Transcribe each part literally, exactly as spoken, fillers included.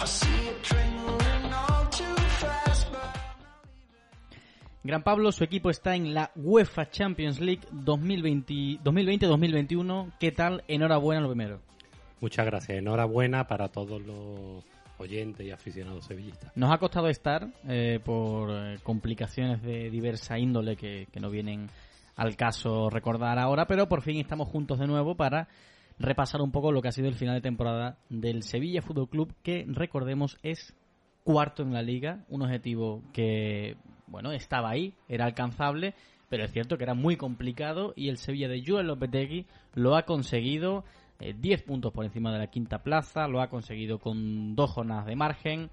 Gran Pablo, su equipo está en la UEFA Champions League dos mil veinte dos mil veintiuno. ¿Qué tal? Enhorabuena lo primero. Muchas gracias. Enhorabuena para todos los oyentes y aficionados sevillistas. Nos ha costado estar eh, por eh, complicaciones de diversa índole que, que no vienen al caso recordar ahora, pero por fin estamos juntos de nuevo para repasar un poco lo que ha sido el final de temporada del Sevilla Fútbol Club, que recordemos es cuarto en la Liga, un objetivo que, bueno, estaba ahí, era alcanzable, pero es cierto que era muy complicado y el Sevilla de Joel Lopetegui lo ha conseguido, eh, diez puntos por encima de la quinta plaza, lo ha conseguido con dos jornadas de margen.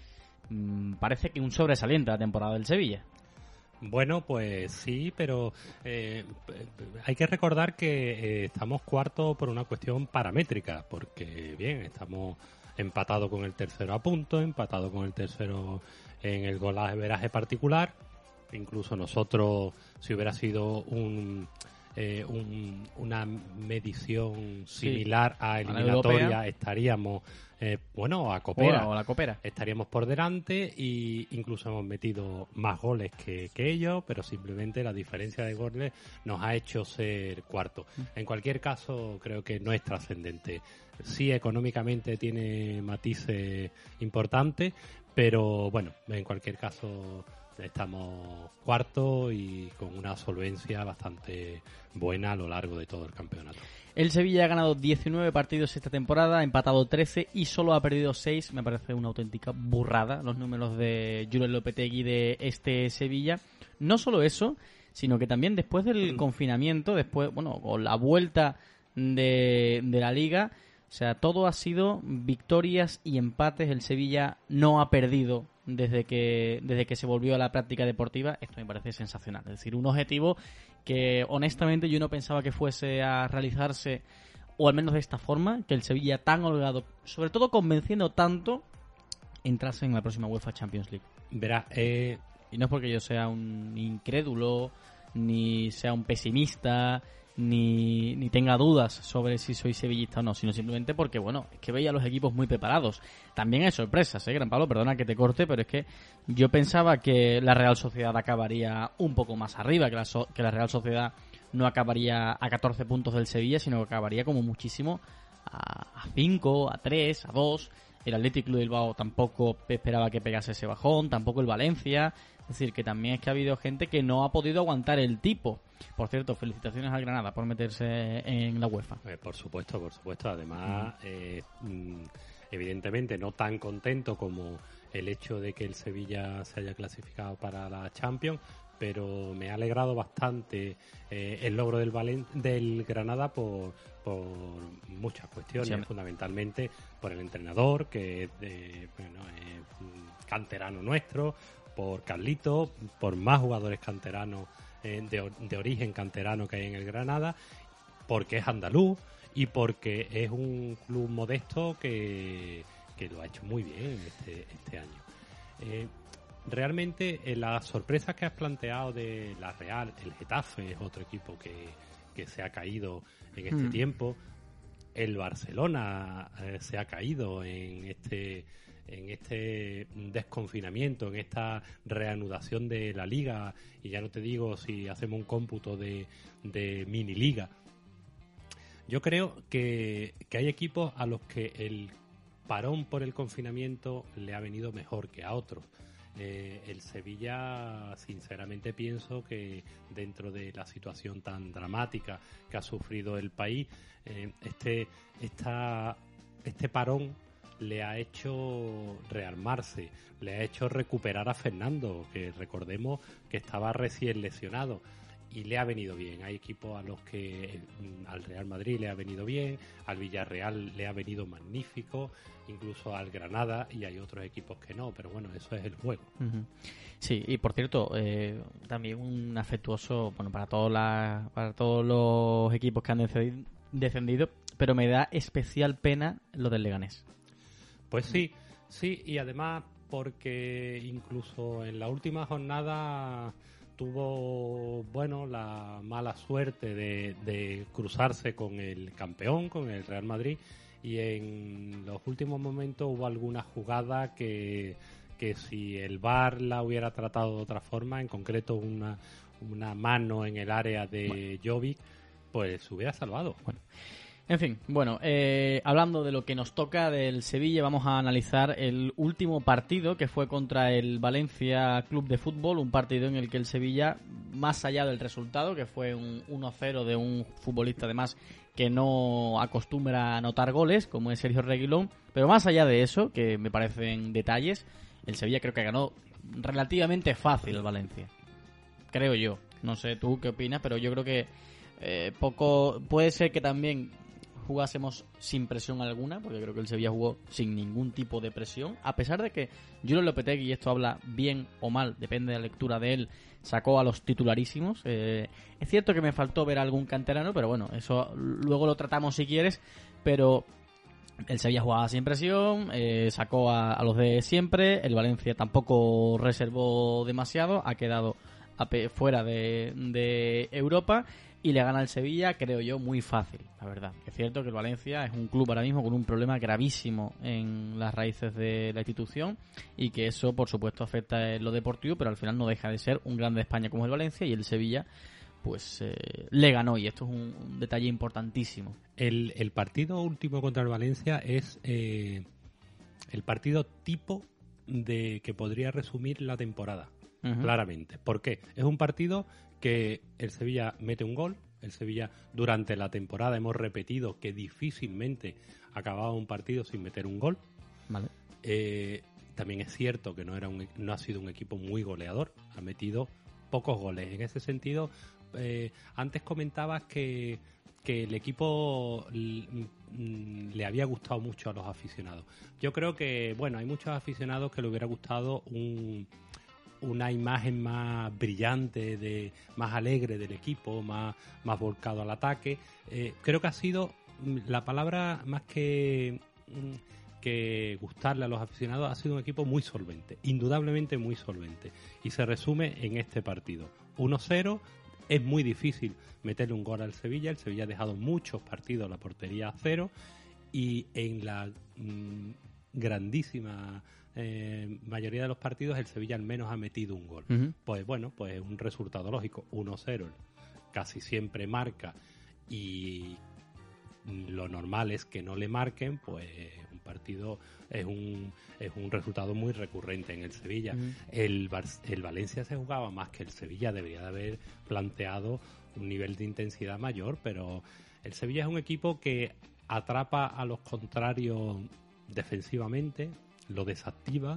Mm, parece que un sobresaliente la temporada del Sevilla. Bueno, pues sí, pero eh, hay que recordar que eh, estamos cuarto por una cuestión paramétrica, porque bien, estamos empatados con el tercero a punto, empatados con el tercero en el golaveraje particular. Incluso nosotros, si hubiera sido un, eh, un una medición similar sí, a eliminatoria, a estaríamos, eh, bueno, a Copera, o a la Copera, estaríamos por delante y incluso hemos metido más goles que, que ellos, pero simplemente la diferencia de goles nos ha hecho ser cuarto. En cualquier caso, creo que no es trascendente. Sí, económicamente tiene matices importantes, pero bueno, en cualquier caso estamos cuarto y con una solvencia bastante buena a lo largo de todo el campeonato. El Sevilla ha ganado diecinueve partidos esta temporada, ha empatado trece y solo ha perdido seis. Me parece una auténtica burrada los números de Joel Lopetegui de este Sevilla. No solo eso, sino que también después del confinamiento, después, bueno, con la vuelta de, de la Liga, o sea, todo ha sido victorias y empates. El Sevilla no ha perdido desde que desde que se volvió a la práctica deportiva. Esto me parece sensacional. Es decir, un objetivo que honestamente yo no pensaba que fuese a realizarse, o al menos de esta forma, que el Sevilla tan holgado, sobre todo convenciendo tanto, entrase en la próxima UEFA Champions League. Verá, eh... y no es porque yo sea un incrédulo, ni sea un pesimista, ni, ni tenga dudas sobre si soy sevillista o no, sino simplemente porque, bueno, es que veía a los equipos muy preparados. También hay sorpresas, ¿eh, Gran Pablo? Perdona que te corte, pero es que yo pensaba que la Real Sociedad acabaría un poco más arriba, que la, so- que la Real Sociedad no acabaría a catorce puntos del Sevilla, sino que acabaría como muchísimo a cinco, a tres, a dos. El Athletic Club de Bilbao tampoco esperaba que pegase ese bajón, tampoco el Valencia. Es decir, que también es que ha habido gente que no ha podido aguantar el tipo. Por cierto, felicitaciones al Granada por meterse en la UEFA. Eh, por supuesto, por supuesto. Además, mm. Eh, evidentemente no tan contento como el hecho de que el Sevilla se haya clasificado para la Champions, pero me ha alegrado bastante eh, el logro del Valen- del Granada por, por muchas cuestiones, sí, fundamentalmente por el entrenador, que es de, bueno, es canterano nuestro, por Carlito, por más jugadores canteranos eh, de, de origen canterano que hay en el Granada, porque es andaluz y porque es un club modesto que, que lo ha hecho muy bien este, este año. Eh, Realmente, eh, las sorpresas que has planteado de la Real, el Getafe es otro equipo que, que se ha caído en este mm. tiempo. El Barcelona eh, se ha caído en este en este desconfinamiento, en esta reanudación de la Liga, y ya no te digo si hacemos un cómputo de, de mini liga. Yo creo que, que hay equipos a los que el parón por el confinamiento le ha venido mejor que a otros. Eh, el Sevilla, sinceramente pienso que dentro de la situación tan dramática que ha sufrido el país, eh, este, esta, este parón le ha hecho rearmarse, le ha hecho recuperar a Fernando, que recordemos que estaba recién lesionado, y le ha venido bien. Hay equipos a los que al Real Madrid le ha venido bien, al Villarreal le ha venido magnífico, incluso al Granada, y hay otros equipos que no, pero bueno, eso es el juego. Uh-huh. Sí, y por cierto, eh, también un afectuoso, bueno, para todos la, para todos los equipos que han descendido, pero me da especial pena lo del Leganés. Pues sí, sí, y además porque incluso en la última jornada tuvo, bueno, la mala suerte de, de cruzarse con el campeón, con el Real Madrid, y en los últimos momentos hubo alguna jugada que, que si el V A R la hubiera tratado de otra forma, en concreto una, una mano en el área de bueno. Jovic, pues se hubiera salvado. Bueno. En fin, bueno, eh, hablando de lo que nos toca del Sevilla, vamos a analizar el último partido que fue contra el Valencia Club de Fútbol, un partido en el que el Sevilla, más allá del resultado, que fue un uno cero de un futbolista además que no acostumbra a anotar goles, como es Sergio Reguilón, pero más allá de eso, que me parecen detalles, el Sevilla creo que ganó relativamente fácil el Valencia, creo yo. No sé tú qué opinas, pero yo creo que eh, poco puede ser que también jugásemos sin presión alguna, porque creo que el Sevilla jugó sin ningún tipo de presión, a pesar de que Julen Lopetegui, y esto habla bien o mal, depende de la lectura de él, sacó a los titularísimos. Eh, es cierto que me faltó ver algún canterano, pero bueno, eso luego lo tratamos si quieres, pero el Sevilla jugaba sin presión, eh, sacó a, a los de siempre, el Valencia tampoco reservó demasiado, ha quedado a pe- fuera de, de Europa, y le gana al Sevilla, creo yo, muy fácil, la verdad. Es cierto que el Valencia es un club ahora mismo con un problema gravísimo en las raíces de la institución y que eso, por supuesto, afecta en lo deportivo, pero al final no deja de ser un grande de España como el Valencia, y el Sevilla pues eh, le ganó, y esto es un, un detalle importantísimo. El, el partido último contra el Valencia es eh, el partido tipo de que podría resumir la temporada, uh-huh. claramente. ¿Por qué? Es un partido que el Sevilla mete un gol. El Sevilla durante la temporada hemos repetido que difícilmente acababa un partido sin meter un gol. Vale. Eh, también es cierto que no era un, no ha sido un equipo muy goleador, ha metido pocos goles. En ese sentido, eh, antes comentabas que, que el equipo l, m, le había gustado mucho a los aficionados. Yo creo que, bueno, hay muchos aficionados que le hubiera gustado un... una imagen más brillante, de más alegre del equipo, más, más volcado al ataque. Eh, creo que ha sido la palabra más que, que gustarle a los aficionados, ha sido un equipo muy solvente, indudablemente muy solvente. Y se resume en este partido. uno cero, es muy difícil meterle un gol al Sevilla. El Sevilla ha dejado muchos partidos a la portería a cero y en la mmm, grandísima... Eh, mayoría de los partidos el Sevilla al menos ha metido un gol. Uh-huh. Pues bueno, pues es un resultado lógico. uno cero casi siempre marca, y lo normal es que no le marquen. Pues un partido es un es un resultado muy recurrente en el Sevilla. Uh-huh. el, el Valencia se jugaba más que el Sevilla, debería de haber planteado un nivel de intensidad mayor, pero el Sevilla es un equipo que atrapa a los contrarios defensivamente, lo desactiva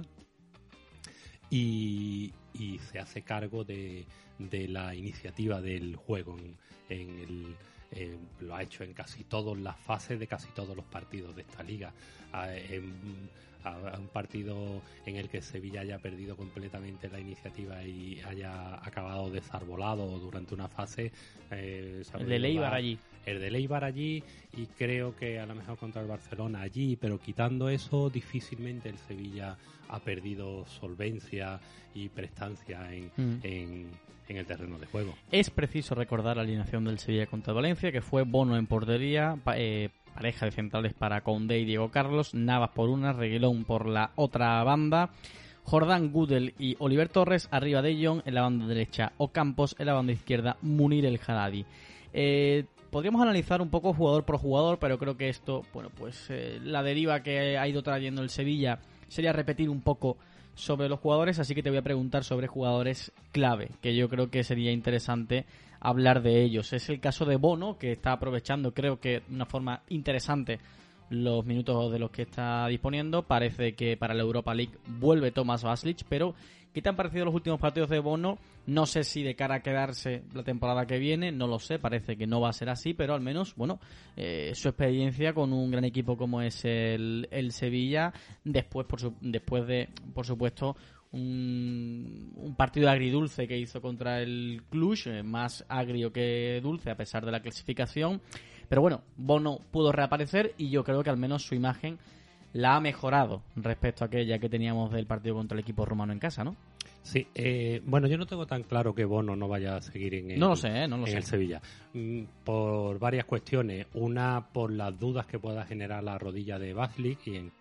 y, y se hace cargo de, de la iniciativa del juego. En, en el, eh, lo ha hecho en casi todas las fases de casi todos los partidos de esta liga. A, en, a un partido en el que Sevilla haya perdido completamente la iniciativa y haya acabado desarbolado durante una fase. Eh, el de Leibar allí. El de Leibar allí, y creo que a lo mejor contra el Barcelona allí, pero quitando eso, difícilmente el Sevilla ha perdido solvencia y prestancia en, mm. en, en el terreno de juego. Es preciso recordar la alineación del Sevilla contra el Valencia, que fue Bono en portería, pa, eh, pareja de centrales para Koundé y Diego Carlos, Navas por una, Reguilón por la otra banda, Jordán, Gudel y Oliver Torres, arriba de Jong, en la banda derecha Ocampos, en la banda izquierda Munir El Haddadi. Eh... Podríamos analizar un poco jugador por jugador, pero creo que esto, bueno, pues eh, la deriva que ha ido trayendo el Sevilla sería repetir un poco sobre los jugadores, así que te voy a preguntar sobre jugadores clave, que yo creo que sería interesante hablar de ellos. Es el caso de Bono, que está aprovechando, creo que de una forma interesante, los minutos de los que está disponiendo. Parece que para la Europa League vuelve Thomas Vaslich, pero ¿qué te han parecido los últimos partidos de Bono? No sé si de cara a quedarse la temporada que viene, no lo sé, parece que no va a ser así, pero al menos, bueno, eh, su experiencia con un gran equipo como es el, el Sevilla, después por su, después de, por supuesto, un, un partido agridulce que hizo contra el Cluj, eh, más agrio que dulce a pesar de la clasificación, pero bueno, Bono pudo reaparecer y yo creo que al menos su imagen la ha mejorado respecto a aquella que teníamos del partido contra el equipo rumano en casa, ¿no? Sí, eh, bueno, yo no tengo tan claro que Bono no vaya a seguir en el, no lo sé, ¿eh? no lo en sé. el Sevilla. Mm, por varias cuestiones. Una, por las dudas que pueda generar la rodilla de Vazli y, en,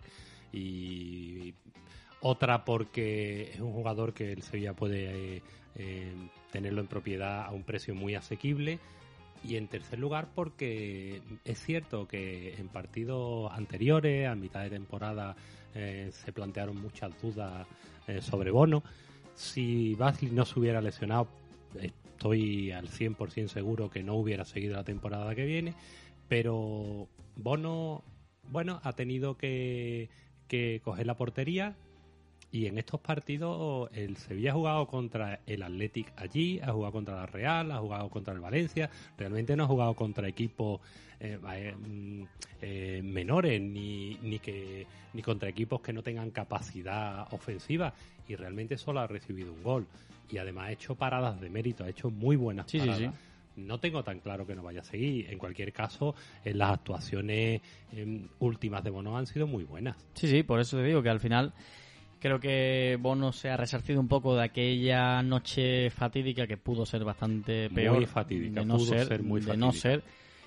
y otra porque es un jugador que el Sevilla puede eh, eh, tenerlo en propiedad a un precio muy asequible. Y en tercer lugar porque es cierto que en partidos anteriores, a mitad de temporada, eh, se plantearon muchas dudas eh, sobre Bono. Si Vazli no se hubiera lesionado, estoy al cien por ciento seguro que no hubiera seguido la temporada que viene, pero Bono, bueno, ha tenido que, que coger la portería. Y en estos partidos el Sevilla ha jugado contra el Athletic allí, ha jugado contra la Real, ha jugado contra el Valencia. Realmente no ha jugado contra equipos eh, eh, menores ni, ni, que, ni contra equipos que no tengan capacidad ofensiva. Y realmente solo ha recibido un gol. Y además ha hecho paradas de mérito, ha hecho muy buenas sí, paradas. Sí, sí. No tengo tan claro que no vaya a seguir. En cualquier caso, en las actuaciones eh, últimas de Bono han sido muy buenas. Sí, sí, por eso te digo que al final... Creo que Bono se ha resarcido un poco de aquella noche fatídica que pudo ser bastante peor. Muy fatídica, de no pudo ser, ser muy de fatídica. no ser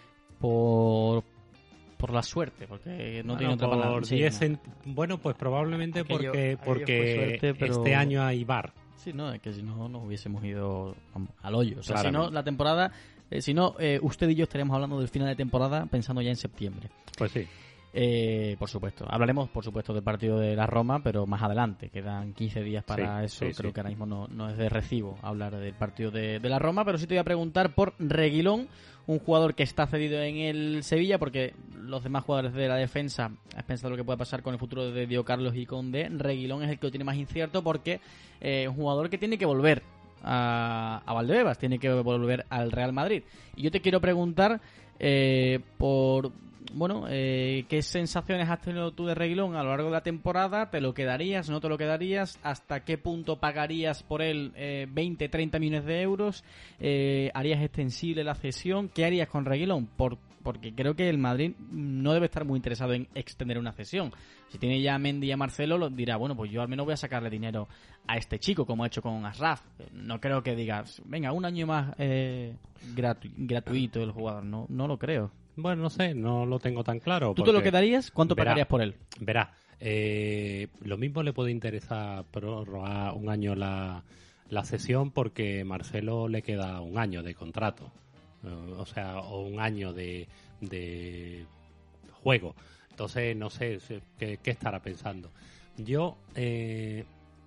por, por la suerte, porque no bueno, tiene otra por palabra. Sí, diez no. cent... Bueno, pues probablemente Aquello- porque, aquello porque fue suerte, pero- este año hay V A R. Sí, no, es que si no nos hubiésemos ido vamos, al hoyo. O sea, si no, Claramente. la temporada, eh, si no, eh, usted y yo estaríamos hablando del final de temporada pensando ya en septiembre. Pues sí. Eh, por supuesto. Hablaremos, por supuesto, del partido de la Roma, pero más adelante. Quedan quince días para Sí, eso. sí, Creo sí. que ahora mismo no, no es de recibo hablar del partido de, de la Roma, pero sí te voy a preguntar por Reguilón, un jugador que está cedido en el Sevilla, porque los demás jugadores de la defensa, has pensado lo que puede pasar con el futuro de Dio Carlos y Condé. Reguilón es el que lo tiene más incierto porque eh, es un jugador que tiene que volver a, a Valdebebas, tiene que volver al Real Madrid. Y yo te quiero preguntar eh, por... Bueno, eh, ¿qué sensaciones has tenido tú de Reguilón a lo largo de la temporada? ¿Te lo quedarías? ¿No te lo quedarías? ¿Hasta qué punto pagarías por él eh, veinte, treinta millones de euros? Eh, ¿Harías extensible la cesión? ¿Qué harías con Reguilón? Por, porque creo que el Madrid no debe estar muy interesado en extender una cesión. Si tiene ya a Mendy y a Marcelo, lo dirá, bueno, pues yo al menos voy a sacarle dinero a este chico, como ha hecho con Ashraf. No creo que digas, venga, un año más eh, gratu- gratuito el jugador. No, no lo creo. Bueno, no sé, no lo tengo tan claro. ¿Tú te lo quedarías? ¿Cuánto verá, pagarías por él? Verá, eh, lo mismo le puede interesar prorrogar un año la, la cesión porque Marcelo le queda un año de contrato. Eh, o sea, o un año de, de juego. Entonces, no sé qué, qué estará pensando. Yo, eh,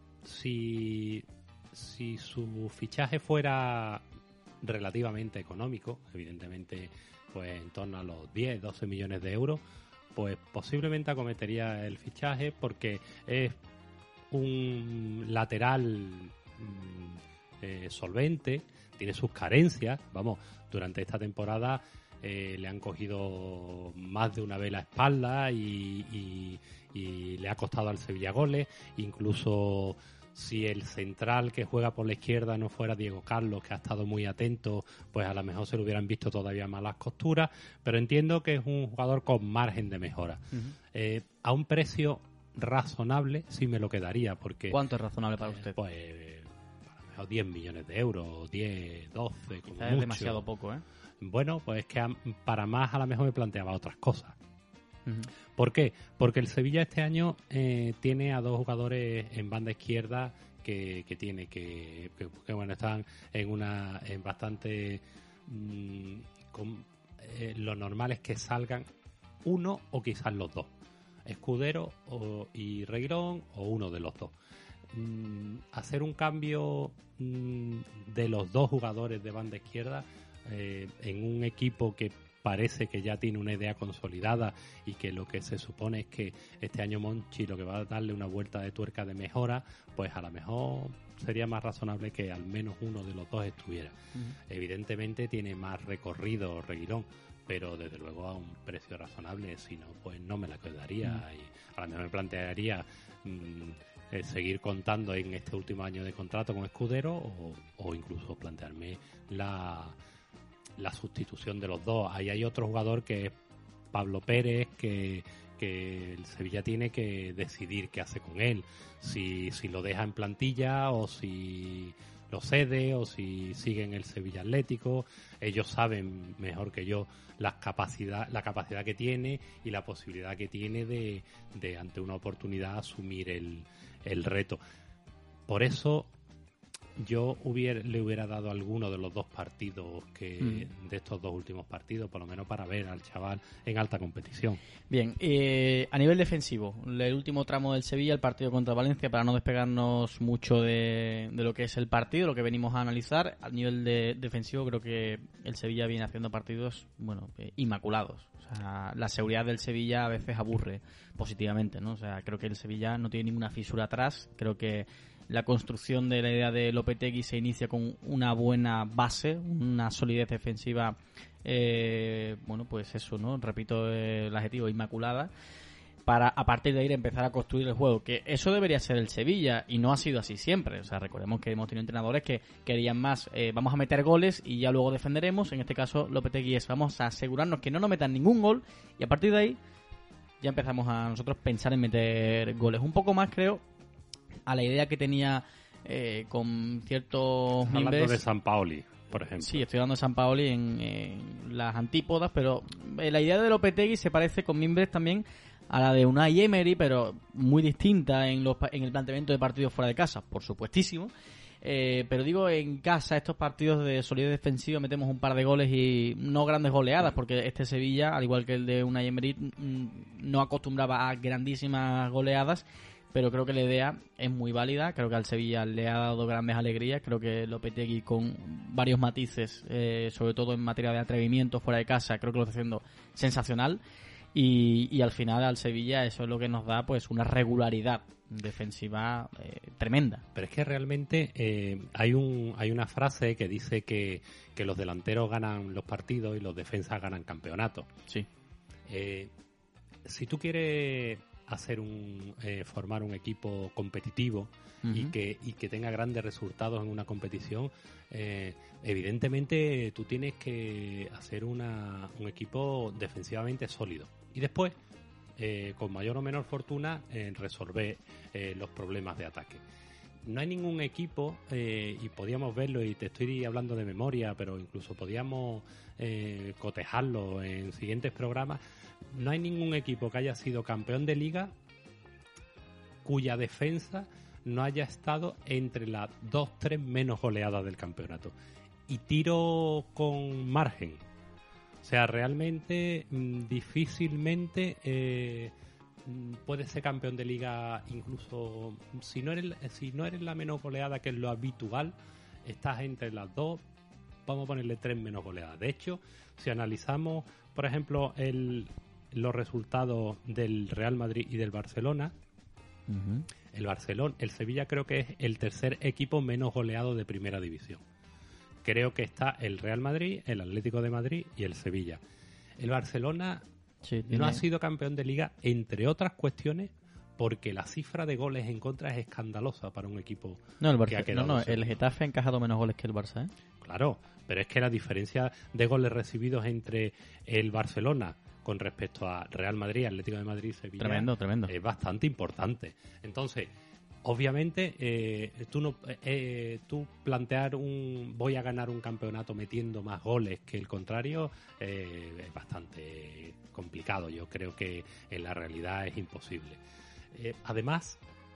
si, si su fichaje fuera relativamente económico, evidentemente... pues en torno a los diez, doce millones de euros, pues posiblemente acometería el fichaje porque es un lateral mmm, eh, solvente, tiene sus carencias, vamos, durante esta temporada eh, le han cogido más de una vez la espalda y, y, y le ha costado al Sevilla goles, incluso... Si el central que juega por la izquierda no fuera Diego Carlos, que ha estado muy atento, pues a lo mejor se le hubieran visto todavía más las costuras, pero entiendo que es un jugador con margen de mejora. Uh-huh. Eh, a un precio razonable sí me lo quedaría, porque... ¿Cuánto es razonable para usted? Eh, pues eh, a lo mejor diez millones de euros, diez, doce, como Quizás mucho. Es demasiado poco, ¿eh? Bueno, pues es que a, para más a lo mejor me planteaba otras cosas. Uh-huh. ¿Por qué? Porque el Sevilla este año eh, tiene a dos jugadores en banda izquierda que, que tiene que, que, que bueno están en una en bastante mmm, con, eh, lo normal es que salgan uno o quizás los dos, Escudero o, y Reguilón o uno de los dos. Mm, hacer un cambio mm, de los dos jugadores de banda izquierda eh, en un equipo que parece que ya tiene una idea consolidada y que lo que se supone es que este año Monchi lo que va a darle una vuelta de tuerca de mejora, pues a lo mejor sería más razonable que al menos uno de los dos estuviera. Uh-huh. Evidentemente tiene más recorrido Reguilón, pero desde luego a un precio razonable, si no, pues no me la quedaría. Uh-huh. Y a lo mejor me plantearía mmm, eh, seguir contando en este último año de contrato con Escudero o, o incluso plantearme la... la sustitución de los dos. Ahí hay otro jugador que es Pablo Pérez, que, que el Sevilla tiene que decidir qué hace con él, si, si lo deja en plantilla o si lo cede o si sigue en el Sevilla Atlético. Ellos saben mejor que yo la capacidad, la capacidad que tiene y la posibilidad que tiene de, de ante una oportunidad asumir el, el reto. Por eso yo hubiera, le hubiera dado alguno de los dos partidos que mm. de estos dos últimos partidos, por lo menos para ver al chaval en alta competición. Bien, eh, a nivel defensivo, el último tramo del Sevilla, el partido contra Valencia, para no despegarnos mucho de, de lo que es el partido, lo que venimos a analizar, a nivel de, defensivo creo que el Sevilla viene haciendo partidos, bueno, eh, inmaculados. O sea, la seguridad del Sevilla a veces aburre positivamente, ¿no? O sea, creo que el Sevilla no tiene ninguna fisura atrás, creo que la construcción de la idea de Lopetegui se inicia con una buena base, una solidez defensiva, eh, bueno, pues eso, ¿no? Repito el adjetivo, inmaculada, para a partir de ahí empezar a construir el juego, que eso debería ser el Sevilla y no ha sido así siempre. O sea, recordemos que hemos tenido entrenadores que querían más, eh, vamos a meter goles y ya luego defenderemos. En este caso, Lopetegui es, vamos a asegurarnos que no nos metan ningún gol y a partir de ahí ya empezamos a nosotros pensar en meter goles. Un poco más, creo, a la idea que tenía eh, con ciertos Estás hablando de Sampaoli, por ejemplo. Sí, estoy hablando de Sampaoli en, en las antípodas, pero eh, la idea de Lopetegui se parece con Mimbres también a la de Unai Emery, pero muy distinta en, los, en el planteamiento de partidos fuera de casa, por supuestísimo. Eh, pero digo, en casa, estos partidos de solidez defensiva, metemos un par de goles y no grandes goleadas, porque este Sevilla, al igual que el de Unai Emery, no acostumbraba a grandísimas goleadas. Pero creo que la idea es muy válida, creo que al Sevilla le ha dado grandes alegrías, creo que Lopetegui con varios matices, eh, sobre todo en materia de atrevimiento fuera de casa, creo que lo está haciendo sensacional y, y al final al Sevilla eso es lo que nos da pues una regularidad defensiva eh, tremenda. Pero es que realmente eh, hay un hay una frase que dice que, que los delanteros ganan los partidos y los defensas ganan campeonatos. Sí. Eh, si tú quieres hacer un eh, formar un equipo competitivo uh-huh. y que y que tenga grandes resultados en una competición, eh, evidentemente tú tienes que hacer una un equipo defensivamente sólido y después eh, con mayor o menor fortuna eh, resolver eh, los problemas de ataque. No hay ningún equipo, eh, y podíamos verlo, y te estoy hablando de memoria, pero incluso podíamos eh, cotejarlo en siguientes programas. No hay ningún equipo que haya sido campeón de liga cuya defensa no haya estado entre las dos, tres menos goleadas del campeonato. Y tiro con margen. O sea, realmente mmm, difícilmente eh, puedes ser campeón de liga, incluso si no eres si no eres la menos goleada, que es lo habitual, estás entre las dos, vamos a ponerle tres menos goleadas. De hecho, si analizamos, por ejemplo, el los resultados del Real Madrid y del Barcelona, uh-huh. el Barcelona, el Sevilla creo que es el tercer equipo menos goleado de primera división. Creo que está el Real Madrid, el Atlético de Madrid y el Sevilla. El Barcelona sí, tiene... no ha sido campeón de liga, entre otras cuestiones, porque la cifra de goles en contra es escandalosa para un equipo no, el Barce... que ha quedado no, no, el Getafe ha encajado menos goles que el Barça, ¿eh? Claro, pero es que la diferencia de goles recibidos entre el Barcelona con respecto a Real Madrid, Atlético de Madrid, Sevilla, tremendo, tremendo. es bastante importante. Entonces, obviamente, eh, tú no, eh, tú plantear un voy a ganar un campeonato metiendo más goles que el contrario eh, es bastante complicado. Yo creo que en la realidad es imposible. Eh, además,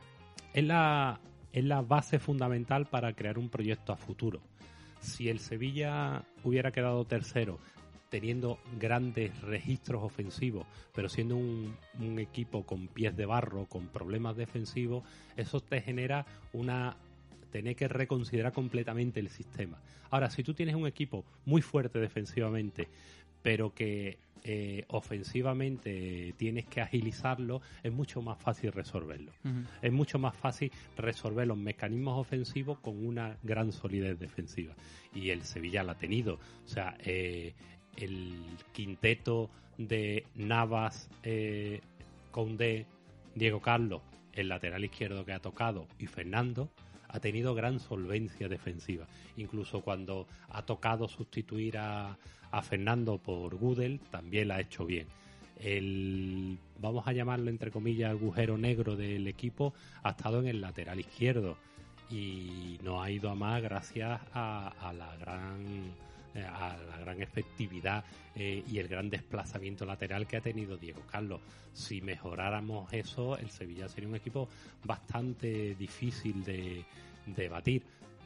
es la, es la base fundamental para crear un proyecto a futuro. Si el Sevilla hubiera quedado tercero, teniendo grandes registros ofensivos, pero siendo un, un equipo con pies de barro, con problemas defensivos, eso te genera una... tener que reconsiderar completamente el sistema. Ahora, si tú tienes un equipo muy fuerte defensivamente, pero que eh, ofensivamente tienes que agilizarlo, es mucho más fácil resolverlo. Uh-huh. Es mucho más fácil resolver los mecanismos ofensivos con una gran solidez defensiva. Y el Sevilla la ha tenido. O sea, eh, el quinteto de Navas, eh, Koundé, Diego Carlos, el lateral izquierdo que ha tocado, y Fernando, ha tenido gran solvencia defensiva. Incluso cuando ha tocado sustituir a, a Fernando por Gudel, también la ha hecho bien. el, vamos a llamarlo entre comillas, agujero negro del equipo ha estado en el lateral izquierdo y no ha ido a más gracias a, a la gran a la gran efectividad eh, y el gran desplazamiento lateral que ha tenido Diego Carlos. Si mejoráramos eso, el Sevilla sería un equipo bastante difícil de, de batir.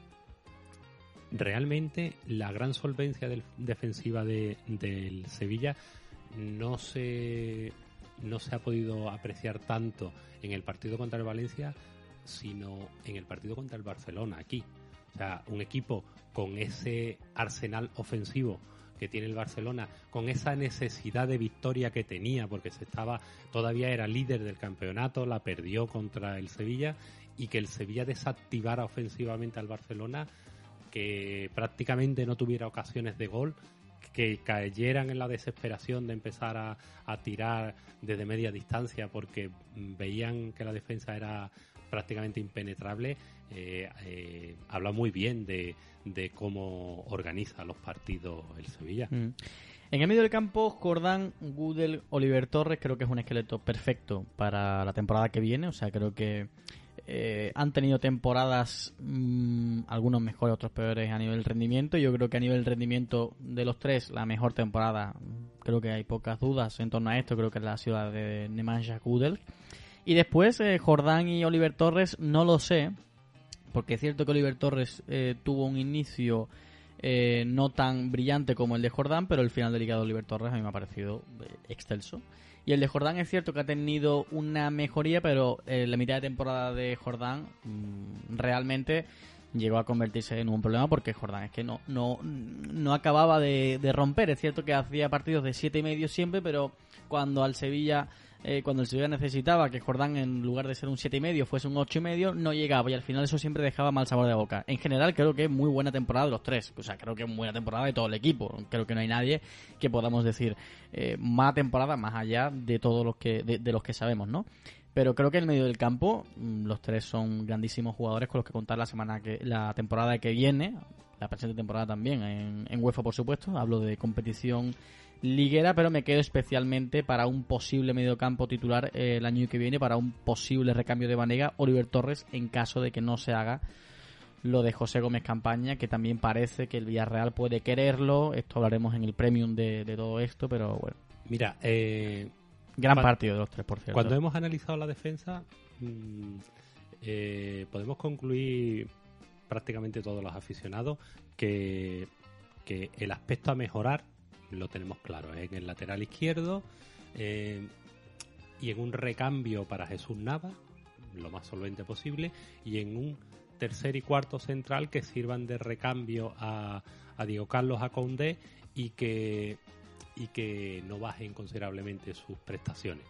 Realmente la gran solvencia del, defensiva de, del Sevilla no se, no se ha podido apreciar tanto en el partido contra el Valencia, sino en el partido contra el Barcelona aquí. O sea, un equipo con ese arsenal ofensivo que tiene el Barcelona, con esa necesidad de victoria que tenía, porque se estaba todavía era líder del campeonato, la perdió contra el Sevilla, y que el Sevilla desactivara ofensivamente al Barcelona, que prácticamente no tuviera ocasiones de gol, que cayeran en la desesperación de empezar a, a tirar desde media distancia porque veían que la defensa era prácticamente impenetrable. eh, eh, habla muy bien de, de cómo organiza los partidos el Sevilla. Mm. En el medio del campo, Jordán, Gudel, Oliver Torres, creo que es un esqueleto perfecto para la temporada que viene. O sea, creo que eh, han tenido temporadas, mmm, algunos mejores, otros peores a nivel rendimiento. Yo creo que a nivel rendimiento de los tres, la mejor temporada, creo que hay pocas dudas en torno a esto. Creo que es la ciudad de Nemanja Gudel. Y después, eh, Jordán y Oliver Torres, no lo sé, porque es cierto que Oliver Torres eh, tuvo un inicio eh, no tan brillante como el de Jordán, pero el final de Liga de Oliver Torres a mí me ha parecido eh, excelso. Y el de Jordán es cierto que ha tenido una mejoría, pero eh, la mitad de temporada de Jordán mmm, realmente llegó a convertirse en un problema, porque Jordán es que no no no acababa de, de romper. Es cierto que hacía partidos de siete y medio siempre, pero cuando al Sevilla eh, cuando el Sevilla necesitaba que Jordán, en lugar de ser un siete y medio, fuese un ocho y medio, no llegaba, y al final eso siempre dejaba mal sabor de boca. En general creo que es muy buena temporada de los tres, o sea, creo que es muy buena temporada de todo el equipo. Creo que no hay nadie que podamos decir eh, mala temporada más allá de todos los que de, de los que sabemos, ¿no? Pero creo que en el medio del campo los tres son grandísimos jugadores con los que contar la semana que la temporada que viene, la presente temporada también en, en UEFA, por supuesto. Hablo de competición liguera, pero me quedo especialmente para un posible mediocampo titular eh, el año que viene, para un posible recambio de Banega, Oliver Torres, en caso de que no se haga lo de José Gómez Campaña, que también parece que el Villarreal puede quererlo. Esto hablaremos en el Premium de, de todo esto, pero bueno. Mira, eh, gran cuando, partido de los tres, por cierto. Cuando hemos analizado la defensa, mmm, eh, podemos concluir prácticamente todos los aficionados que, que el aspecto a mejorar lo tenemos claro, ¿eh? En el lateral izquierdo eh, y en un recambio para Jesús Nava, lo más solvente posible, y en un tercer y cuarto central que sirvan de recambio a, a Diego Carlos, a Koundé, y que, y que no bajen considerablemente sus prestaciones.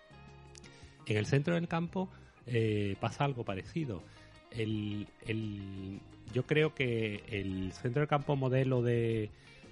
En el centro del campo eh, pasa algo parecido. El, el, yo creo que el centro del campo modelo de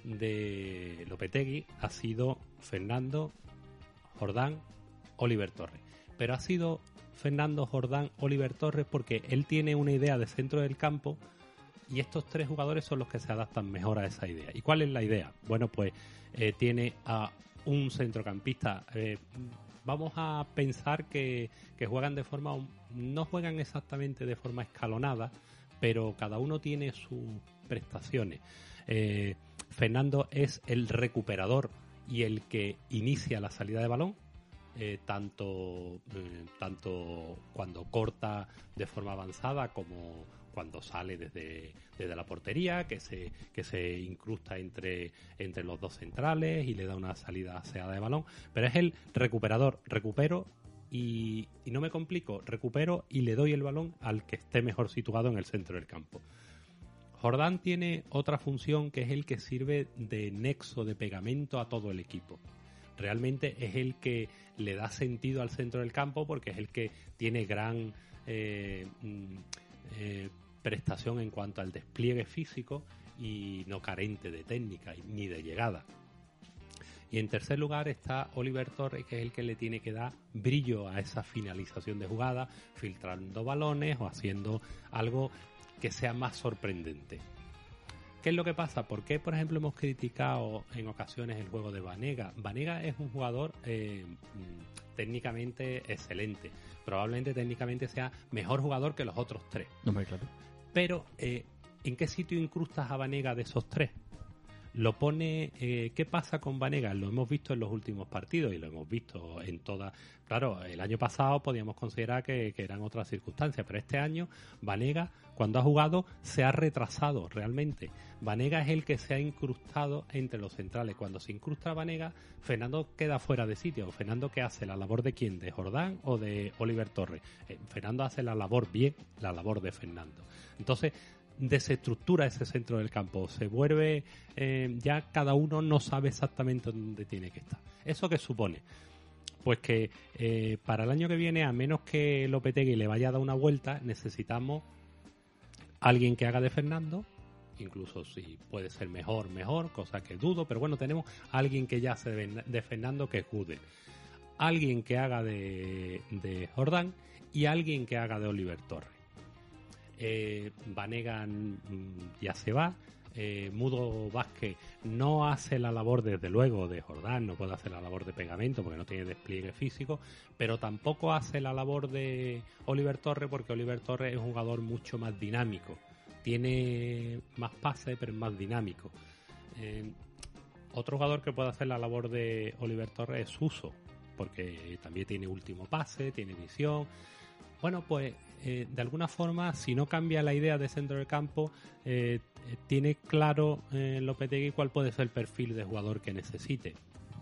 de Lopetegui ha sido Fernando, Jordán, Oliver Torres, pero ha sido Fernando, Jordán, Oliver Torres porque él tiene una idea de centro del campo y estos tres jugadores son los que se adaptan mejor a esa idea. ¿Y cuál es la idea? Bueno, pues eh, tiene a un centrocampista, eh, vamos a pensar que, que juegan de forma, no juegan exactamente de forma escalonada, pero cada uno tiene sus prestaciones. eh, Fernando es el recuperador y el que inicia la salida de balón, eh, tanto, eh, tanto cuando corta de forma avanzada como cuando sale desde, desde la portería, que se, que se incrusta entre, entre los dos centrales y le da una salida aseada de balón. Pero es el recuperador, recupero y, y no me complico, recupero y le doy el balón al que esté mejor situado en el centro del campo. Jordán tiene otra función que es el que sirve de nexo, de pegamento a todo el equipo. Realmente es el que le da sentido al centro del campo porque es el que tiene gran eh, eh, prestación en cuanto al despliegue físico y no carente de técnica ni de llegada. Y en tercer lugar está Oliver Torres, que es el que le tiene que dar brillo a esa finalización de jugada, filtrando balones o haciendo algo que sea más sorprendente. ¿Qué es lo que pasa? ¿Por qué, por ejemplo, hemos criticado en ocasiones el juego de Banega? Banega es un jugador eh, técnicamente excelente. Probablemente técnicamente sea mejor jugador que los otros tres. No me claro. Pero, eh, ¿en qué sitio incrustas a Banega de esos tres? Lo pone, eh, ¿qué pasa con Banega? Lo hemos visto en los últimos partidos y lo hemos visto en todas. Claro, el año pasado podíamos considerar que, que eran otras circunstancias, pero este año Banega, cuando ha jugado, se ha retrasado realmente. Banega es el que se ha incrustado entre los centrales. Cuando se incrusta Banega, Fernando queda fuera de sitio. Fernando, ¿qué hace? ¿La labor de quién? ¿De Jordán o de Oliver Torres? Eh, Fernando hace la labor bien, la labor de Fernando. Entonces, desestructura ese centro del campo, se vuelve, eh, ya cada uno no sabe exactamente dónde tiene que estar. ¿Eso qué supone? Pues que eh, para el año que viene, a menos que Lopetegui le vaya a dar una vuelta, necesitamos alguien que haga de Fernando, incluso si puede ser mejor, mejor, cosa que dudo, pero bueno, tenemos alguien que ya hace de Fernando, que es Gudel, alguien que haga de, de Jordán y alguien que haga de Oliver Torres. Eh, Banega ya se va, eh, Mudo Vázquez no hace la labor desde luego de Jordán, no puede hacer la labor de pegamento porque no tiene despliegue físico, pero tampoco hace la labor de Oliver Torres porque Oliver Torres es un jugador mucho más dinámico, tiene más pases pero es más dinámico. Eh, otro jugador que puede hacer la labor de Oliver Torres es Suso, porque también tiene último pase, tiene visión. Bueno, pues eh, de alguna forma, si no cambia la idea de centro del campo, eh, tiene claro eh, Lopetegui cuál puede ser el perfil de jugador que necesite.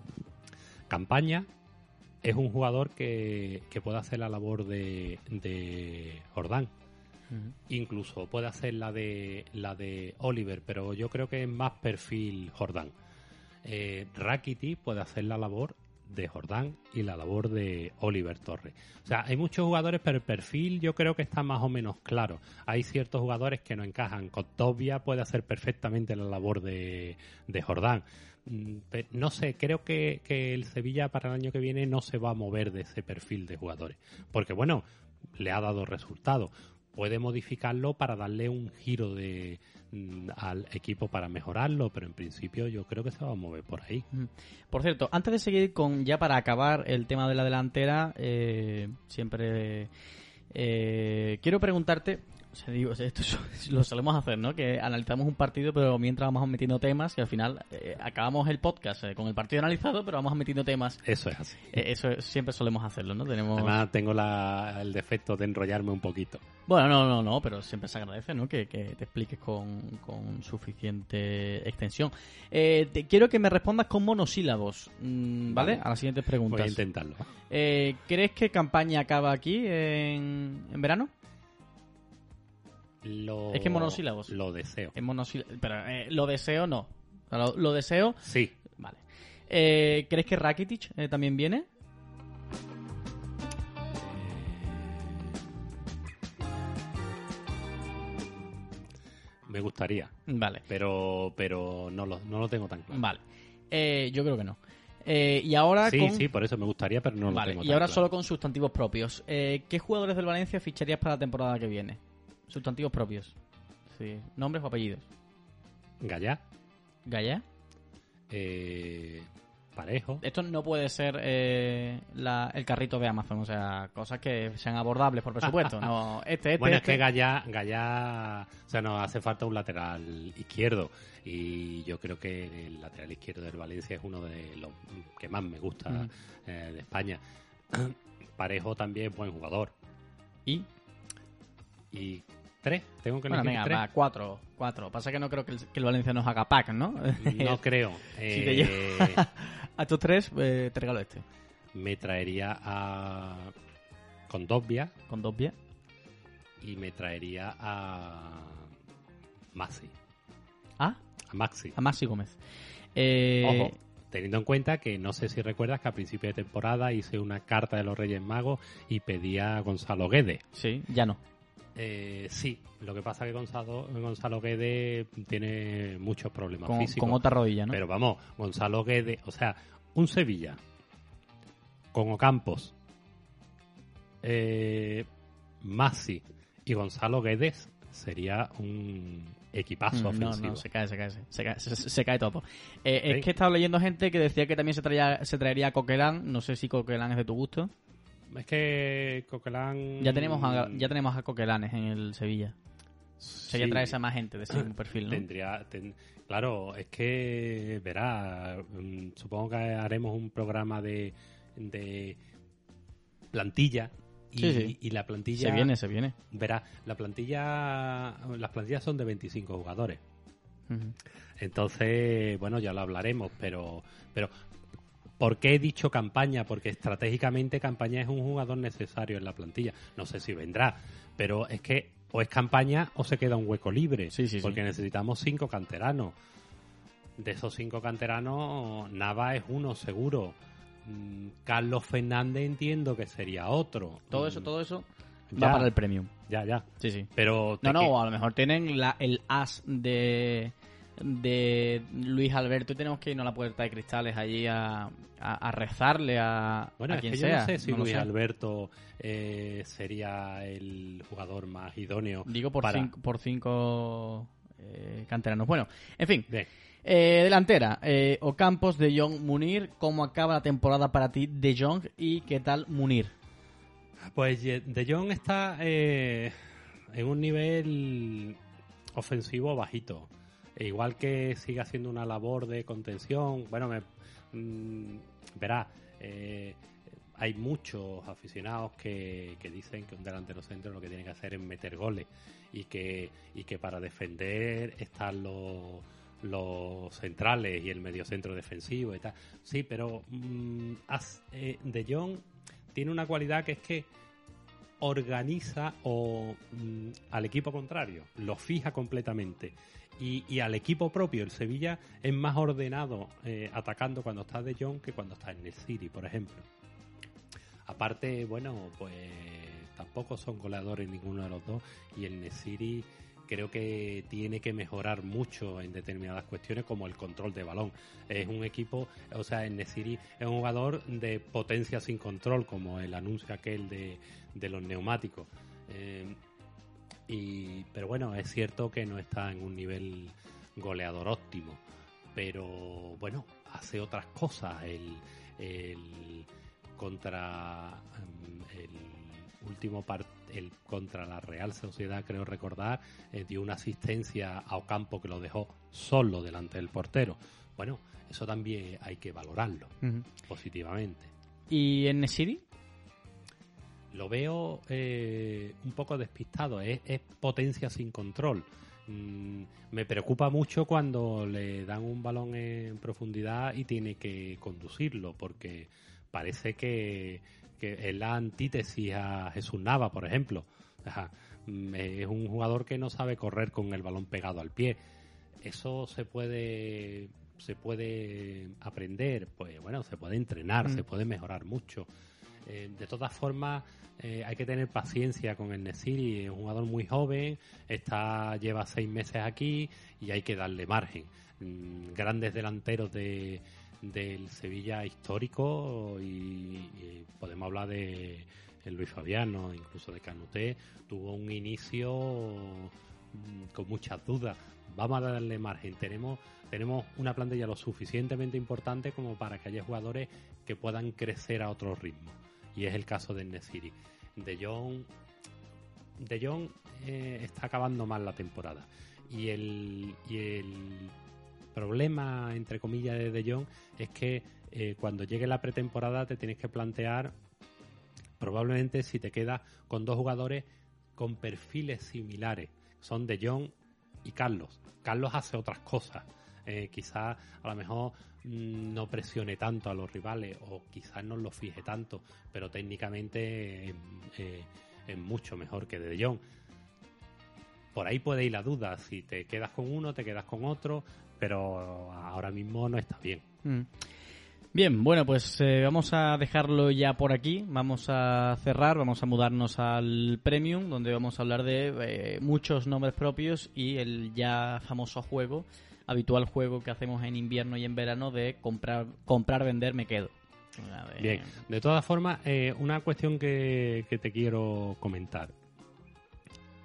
Campaña es un jugador que, que puede hacer la labor de, de Jordán. Uh-huh. Incluso puede hacer la de la de Oliver, pero yo creo que es más perfil Jordán. Eh, Rakitic puede hacer la labor de Jordán y la labor de Oliver Torres. O sea, hay muchos jugadores, pero el perfil yo creo que está más o menos claro. Hay ciertos jugadores que no encajan. Kondogbia puede hacer perfectamente la labor de, de Jordán. No sé, creo que, que el Sevilla para el año que viene no se va a mover de ese perfil de jugadores. Porque, bueno, le ha dado resultados. Puede modificarlo para darle un giro de al equipo para mejorarlo, pero en principio yo creo que se va a mover por ahí. Por cierto, antes de seguir con, ya para acabar el tema de la delantera, eh, siempre eh, quiero preguntarte, o sea, digo, esto lo solemos hacer, ¿no? Que analizamos un partido, pero mientras vamos metiendo temas y al final eh, acabamos el podcast eh, con el partido analizado, pero vamos metiendo temas. Eso es así. Eh, eso es, siempre solemos hacerlo, ¿no? Tenemos... Además tengo la, el defecto de enrollarme un poquito. Bueno, no, no, no, pero siempre se agradece, ¿no? Que, que te expliques con, con suficiente extensión. Eh, te, quiero que me respondas con monosílabos, ¿vale? Vale. A las siguientes preguntas. Voy a intentarlo. Eh, ¿Crees que campaña acaba aquí en, en verano? Lo, es que monosílabos. Lo deseo. En monosíl- pero eh, lo deseo no. Lo, lo deseo. Sí. Vale. Eh, ¿Crees que Rakitic eh, también viene? Me gustaría. Vale. Pero pero no lo, no lo tengo tan claro. Vale. Eh, yo creo que no. Eh, y ahora sí, con... sí, por eso me gustaría, pero no vale. lo tengo Y tan ahora claro. solo con sustantivos propios. Eh, ¿Qué jugadores del Valencia ficharías para la temporada que viene? Sustantivos propios. Sí. ¿Nombres o apellidos? Gallá. ¿Gallá? Eh, Parejo. Esto no puede ser eh, la, el carrito de Amazon, o sea, cosas que sean abordables por presupuesto. No, este, este, bueno, este. es que Gallá, Gallá, o sea, nos hace falta un lateral izquierdo y yo creo que el lateral izquierdo del Valencia es uno de los que más me gusta uh-huh. eh, de España. Parejo también es buen jugador. ¿Y? Y tres, tengo que bueno, elegir venga, tres. Va, cuatro, cuatro. Pasa que no creo que el, que el Valencia nos haga pack, ¿no? No creo. Eh, si te eh, a estos tres, eh, te regalo este. Me traería a Kondogbia. Kondogbia. Y me traería a Maxi. ¿Ah? A Maxi. A Maxi Gómez. Eh... Ojo, teniendo en cuenta que no sé si recuerdas que a principio de temporada hice una carta de los Reyes Magos y pedía a Gonzalo Guedes. Sí, ya no. Eh, sí, lo que pasa es que Gonzalo, Gonzalo Guedes tiene muchos problemas con, físicos. Con otra rodilla, ¿no? Pero vamos, Gonzalo Guedes, o sea, un Sevilla con Ocampos, eh, Maxi y Gonzalo Guedes sería un equipazo no, ofensivo. No, se cae, se cae, se cae, se, se cae todo. Eh, ¿Sí? Es que he estado leyendo gente que decía que también se, traía, se traería a Coquelin. No sé si Coquelin es de tu gusto. Es que Coquelin... Ya tenemos a, ya tenemos a Coquelanes en el Sevilla. Sí, Sería traerse a más gente de ese mismo perfil, ¿no? Tendría, ten- claro, es que, verá, mm, supongo que haremos un programa de, de plantilla y, Sí, sí. y la plantilla... Se viene, se viene. Verá, la plantilla, las plantillas son de veinticinco jugadores. Ujú. Entonces, bueno, ya lo hablaremos, pero, pero ¿por qué he dicho Campaña? Porque estratégicamente Campaña es un jugador necesario en la plantilla. No sé si vendrá, pero es que o es Campaña o se queda un hueco libre, Sí, sí, sí. porque necesitamos cinco canteranos. De esos cinco canteranos, Nava es uno seguro. Mm, Carlos Fernández entiendo que sería otro. Todo Mm, eso, todo eso ya, va para el Premium. Ya, ya. Sí, sí. Pero te No, no, que- a lo mejor tienen la, el as de, de Luis Alberto y tenemos que irnos a la puerta de cristales allí a, a, a rezarle a, Bueno, a es quien que yo sea. no sé si No lo Luis sé. Alberto eh, sería el jugador más idóneo. Digo por para... cinco, por cinco eh, canteranos. Bueno, en fin. Bien. Eh, delantera, eh, Ocampos, De Jong, Munir. ¿Cómo acaba la temporada para ti, De Jong? ¿Y qué tal Munir? Pues De Jong está eh, en un nivel ofensivo bajito. E igual que sigue haciendo una labor de contención. Bueno, me, mm, verá, eh, hay muchos aficionados que, que dicen que un delantero centro lo que tiene que hacer es meter goles y que, y que para defender están los, los centrales y el mediocentro defensivo y tal. Sí, pero mm, has- eh, De Jong tiene una cualidad que es que organiza o mm, al equipo contrario, lo fija completamente. Y, y al equipo propio, el Sevilla es más ordenado eh, atacando cuando está De Jong que cuando está en el City, por ejemplo. Aparte, bueno, pues tampoco son goleadores ninguno de los dos y el Nesiri creo que tiene que mejorar mucho en determinadas cuestiones como el control de balón. Es un equipo, o sea, el Nesiri es un jugador de potencia sin control, como el anuncio aquel de, de los neumáticos. Eh, y, pero bueno, es cierto que no está en un nivel goleador óptimo, pero bueno, hace otras cosas. El, el contra um, el último part, el contra la Real Sociedad, creo recordar, eh, dio una asistencia a Ocampo que lo dejó solo delante del portero. Bueno, eso también hay que valorarlo Uh-huh. positivamente. ¿Y en Nesiri? Lo veo eh, un poco despistado, es, es potencia sin control. Mm, me preocupa mucho cuando le dan un balón en profundidad y tiene que conducirlo, porque parece que, que es la antítesis a Jesús Nava, por ejemplo. Ajá. Mm, Es un jugador que no sabe correr con el balón pegado al pie. Eso se puede se puede aprender, pues bueno, se puede entrenar, Mm. se puede mejorar mucho. Eh, de todas formas, eh, hay que tener paciencia con el Nesiri, es un jugador muy joven, está lleva seis meses aquí y hay que darle margen. Mm, grandes delanteros de del Sevilla histórico y, y podemos hablar de el Luis Fabiano, incluso de Canuté, tuvo un inicio mm, con muchas dudas. Vamos a darle margen. Tenemos tenemos una plantilla lo suficientemente importante como para que haya jugadores que puedan crecer a otro ritmo. Y es el caso del Nesiri. De Jong, De Jong eh, está acabando mal la temporada. Y el, y el problema, entre comillas, de De Jong es que eh, cuando llegue la pretemporada te tienes que plantear probablemente si te quedas con dos jugadores con perfiles similares. Son De Jong y Carlos. Carlos hace otras cosas. Eh, quizás a lo mejor mmm, no presione tanto a los rivales o quizás no lo fije tanto, pero técnicamente eh, eh, es mucho mejor que De Jong. Por ahí puede ir la duda, si te quedas con uno, te quedas con otro, pero ahora mismo no está bien. Mm. Bien, bueno, pues eh, vamos a dejarlo ya por aquí, vamos a cerrar, vamos a mudarnos al Premium, donde vamos a hablar de eh, muchos nombres propios y el ya famoso juego, habitual juego que hacemos en invierno y en verano de comprar, comprar, vender, me quedo. De... Bien, de todas formas, eh, una cuestión que, que te quiero comentar.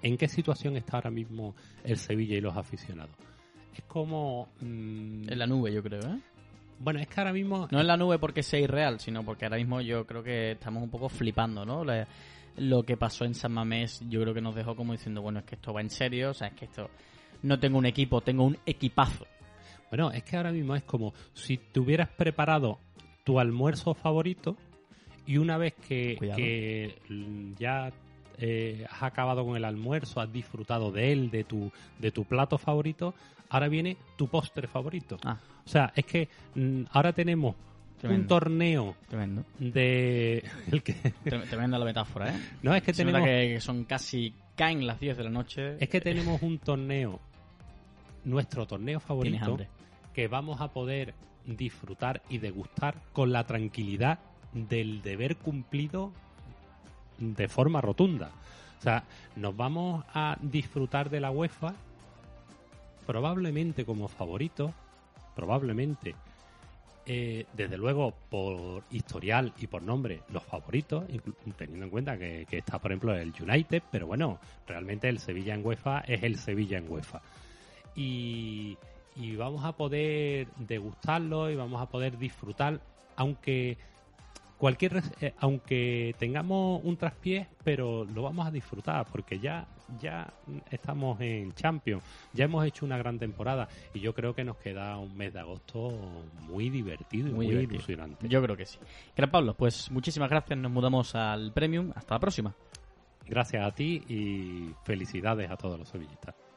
¿En qué situación está ahora mismo el Sevilla y los aficionados? Es como... Mmm... En la nube, yo creo, ¿eh? Bueno, es que ahora mismo... No en la nube porque sea irreal, sino porque ahora mismo yo creo que estamos un poco flipando, ¿no? La, lo que pasó en San Mamés yo creo que nos dejó como diciendo, bueno, es que esto va en serio, o sea, es que esto... No tengo un equipo, tengo un equipazo. Bueno, es que ahora mismo es como si te hubieras preparado tu almuerzo favorito y una vez que, que ya eh, has acabado con el almuerzo, has disfrutado de él, de tu, de tu plato favorito, ahora viene tu postre favorito. Ah. O sea, es que mm, ahora tenemos Tremendo. un torneo Tremendo. de... El que... Tremenda la metáfora, ¿eh? No, es que Se tenemos... que, que son casi... Caen las diez de la noche. Es que tenemos un torneo, nuestro torneo favorito, que vamos a poder disfrutar y degustar con la tranquilidad del deber cumplido de forma rotunda. O sea, nos vamos a disfrutar de la UEFA probablemente como favorito, probablemente, eh, desde luego por historial y por nombre, los favoritos, teniendo en cuenta que, que está, por ejemplo, el United, pero bueno, realmente el Sevilla en UEFA es el Sevilla en UEFA. Y, y vamos a poder degustarlo y vamos a poder disfrutar, aunque... Cualquier, eh, aunque tengamos un traspiés, pero lo vamos a disfrutar porque ya ya estamos en Champions, ya hemos hecho una gran temporada y yo creo que nos queda un mes de agosto muy divertido y muy, muy ilusionante. Yo creo que sí. Gran Pablo, pues muchísimas gracias, nos mudamos al Premium, hasta la próxima. Gracias a ti y felicidades a todos los sevillistas.